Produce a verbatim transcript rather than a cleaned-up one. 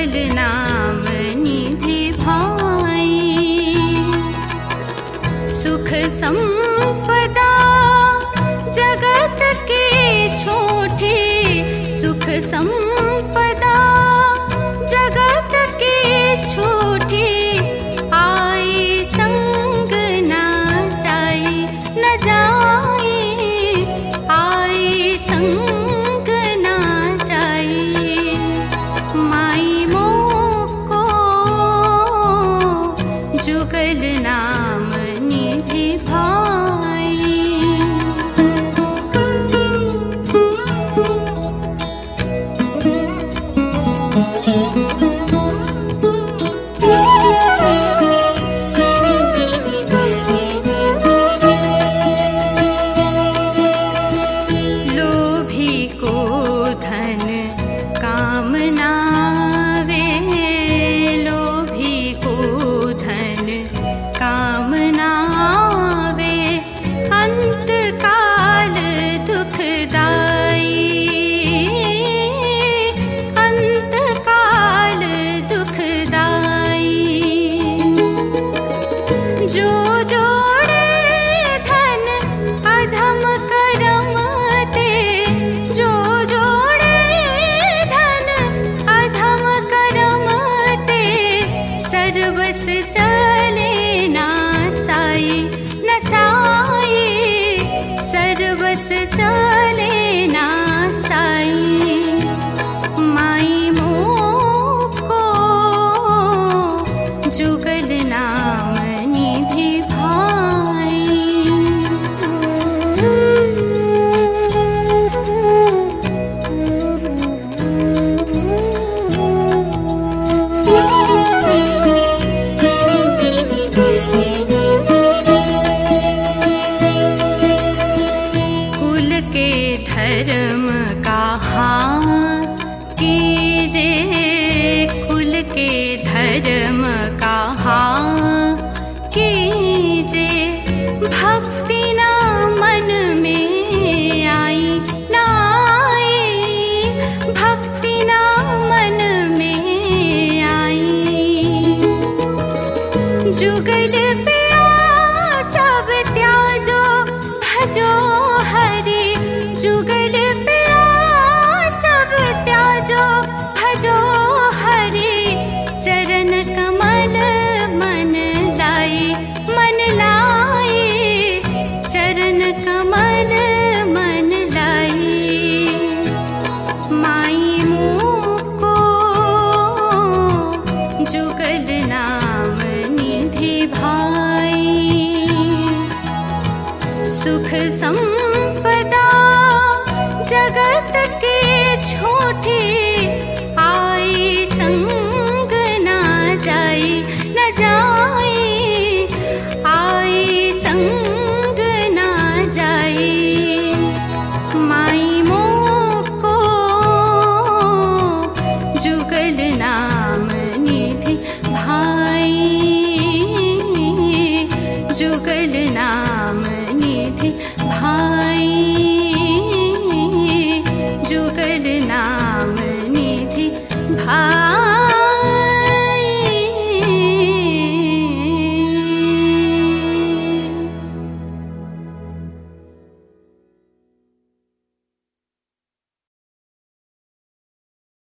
जुगल नाम निधि भाई। सुख संपदा जगत के छोटे, सुख संपदा जगत के छोटे, आए संग न जाए न जाए, आए संग न जाए। माई मोको जुगल नाम निधि भाई। लोभी को धन कामना वे, लोभी को धन कामना वे, अंत काल दुखदाई, अंत काल दुखदाई। जो जोड़े धन अधम करम ते, जो जोड़े धन अधम करम ते, सर्वस चले नासाई नसाई, सर्वस चले नासाई। माई मोको जुगल नाम निधि भाई। कुल के धर्म का हार कीजे, कुल के धर्म का हार कीजे। भक्ति ना मन में आई ना आई, भक्ति ना मन में आई। जुगल पे सब त्याजो भजो हरि, जुगल पे सब त्याजो भजो हरि। चरण कमल मन लाई मन लाई, चरण कमल मन लाई। माई मोको जुगल नाम निधि भाई। सुख संपदा जगत के छोटे, आए संग न जाए न जाए, आए संग न जाए। माई मोको जुगल नाम निधि भाई, जुगल नाम निधि भाई, जुगल नाम निधि भाई।